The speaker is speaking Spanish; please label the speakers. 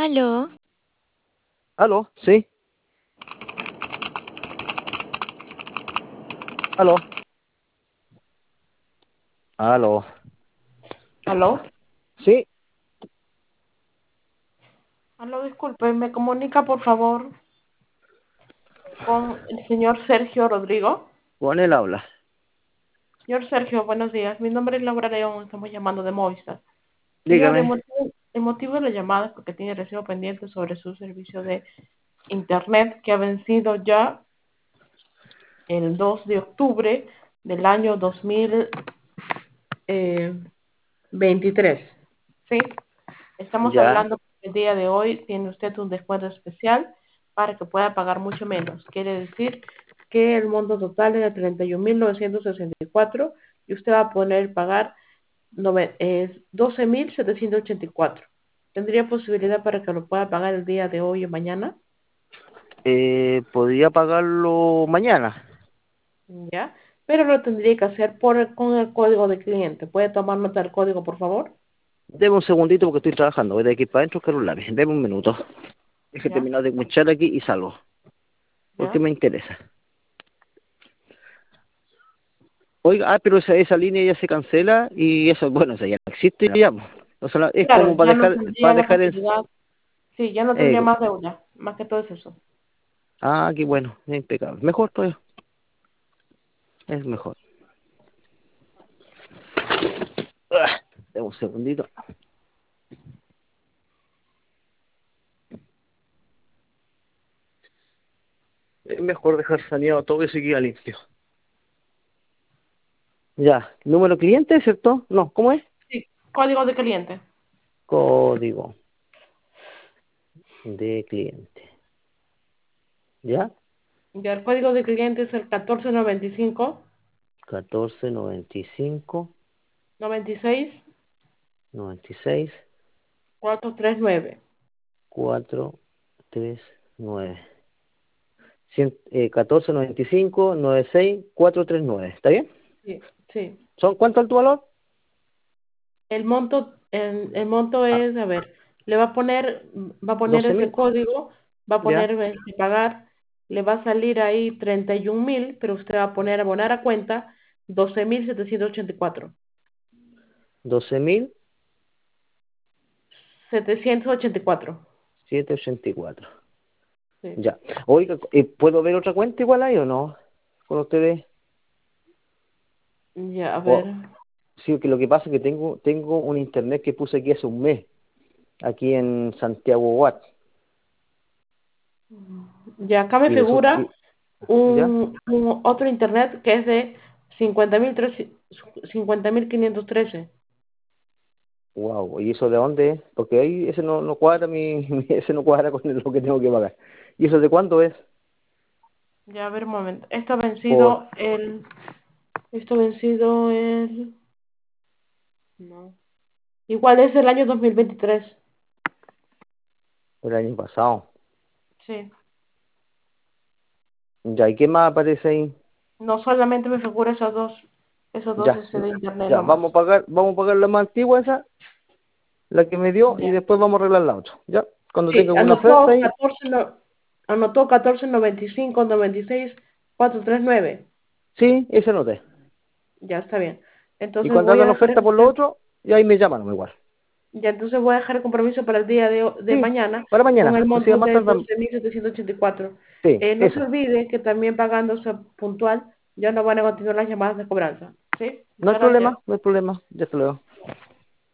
Speaker 1: Aló,
Speaker 2: ¿Aló? ¿Sí? ¿Aló? ¿Aló?
Speaker 3: Aló,
Speaker 2: ¿Sí?
Speaker 3: aló, disculpe, me comunica por favor con el señor Sergio Rodrigo.
Speaker 2: Con él habla.
Speaker 3: Señor Sergio, buenos días. Mi nombre es Laura León, estamos llamando de Movistar. Señor,
Speaker 2: Dígame.
Speaker 3: el motivo de la llamada es porque tiene recibo pendiente sobre su servicio de internet que ha vencido ya el 2 de octubre del año 2023. ¿Sí? Estamos
Speaker 2: Ya,
Speaker 3: hablando que el día de hoy tiene usted un descuento especial para que pueda pagar mucho menos. Quiere decir que el monto total es de 31.964 y usted va a poder pagar 12.784. ¿Tendría posibilidad para que lo pueda pagar el día de hoy o mañana?
Speaker 2: ¿podría pagarlo mañana?
Speaker 3: ¿Ya? Pero lo tendría que hacer con el código de cliente. ¿Puede tomar nota del código, por favor?
Speaker 2: Deme un segundito porque estoy trabajando. Voy de aquí para adentro buscar un lápiz. Deme un minuto. Es que
Speaker 3: ¿Ya?
Speaker 2: terminar de escuchar aquí y salgo. Porque
Speaker 3: ¿Ya?
Speaker 2: me interesa. Oiga, pero esa línea ya se cancela y eso, bueno, eso ya no existe ya, po. O sea, es como
Speaker 3: Claro, ya no
Speaker 2: para
Speaker 3: tendría la
Speaker 2: dejar el...
Speaker 3: posibilidad. Sí, ya no tendría
Speaker 2: eh,
Speaker 3: más deuda. Más que todo es eso.
Speaker 2: qué bueno, impecable. Mejor todavía, es mejor. Deme un segundito. Es mejor dejar saneado todo eso y queda limpio. Ya, número cliente, ¿cierto? No, ¿cómo es?
Speaker 3: Sí, código de cliente.
Speaker 2: Código de cliente. ¿Ya?
Speaker 3: Ya el código de cliente es el 1495
Speaker 2: 1495
Speaker 3: 96
Speaker 2: 96
Speaker 3: 439.
Speaker 2: 439. 1495 96 439. ¿Está bien?
Speaker 3: Sí, sí.
Speaker 2: ¿Son cuánto es tu valor?
Speaker 3: El monto
Speaker 2: Ah,
Speaker 3: es, a ver, le va a poner ese
Speaker 2: 12.000.
Speaker 3: código, va a
Speaker 2: Ya.
Speaker 3: poner pagar, le va a salir ahí 31.000, pero usted va a poner abonar a cuenta 12.784.
Speaker 2: 12.000
Speaker 3: 784.
Speaker 2: 784.
Speaker 3: Sí.
Speaker 2: Ya. Oiga, ¿puedo ver otra cuenta igual ahí o no? Con ustedes.
Speaker 3: Ya, a ver.
Speaker 2: O, sí, que lo que pasa es que tengo un internet que puse aquí hace un mes, aquí en Santiago Watt.
Speaker 3: Ya acá me
Speaker 2: Y resulta,
Speaker 3: figura
Speaker 2: ¿ya?
Speaker 3: un otro internet que es de 50.513.
Speaker 2: Wow, ¿y eso de dónde es? Porque ahí ese no cuadra ese no cuadra con lo que tengo que pagar. ¿Y eso de cuándo es?
Speaker 3: Ya, a ver un momento.
Speaker 2: Por
Speaker 3: Esto vencido el, no. Igual es el año 2023.
Speaker 2: el año pasado.
Speaker 3: Sí.
Speaker 2: Ya, ¿y qué más aparece ahí?
Speaker 3: No solamente me figura esos dos
Speaker 2: Ya,
Speaker 3: de internet
Speaker 2: ya,
Speaker 3: nomás.
Speaker 2: vamos a pagar la más antigua esa, la que me dio, y
Speaker 3: Ya.
Speaker 2: después vamos a arreglar la otra. Ya, cuando
Speaker 3: Sí,
Speaker 2: tenga alguna oferta ahí,
Speaker 3: anotó 1495 96 439.
Speaker 2: sí, ese noté.
Speaker 3: Ya está bien.
Speaker 2: Y
Speaker 3: Entonces
Speaker 2: cuando
Speaker 3: voy
Speaker 2: hagan
Speaker 3: a dejar
Speaker 2: oferta por lo otro, y ahí me llaman igual.
Speaker 3: Ya, entonces voy a dejar el compromiso para el día de
Speaker 2: Sí,
Speaker 3: mañana
Speaker 2: para
Speaker 3: con el
Speaker 2: mañana, así
Speaker 3: monto
Speaker 2: más
Speaker 3: de
Speaker 2: tarde.
Speaker 3: 12.784.
Speaker 2: Sí,
Speaker 3: No se
Speaker 2: eso.
Speaker 3: olvide que también pagándose puntual ya no van a continuar las llamadas de cobranza. ¿Sí?
Speaker 2: No hay
Speaker 3: Muchas gracias.
Speaker 2: problema, no hay problema. Ya te lo veo.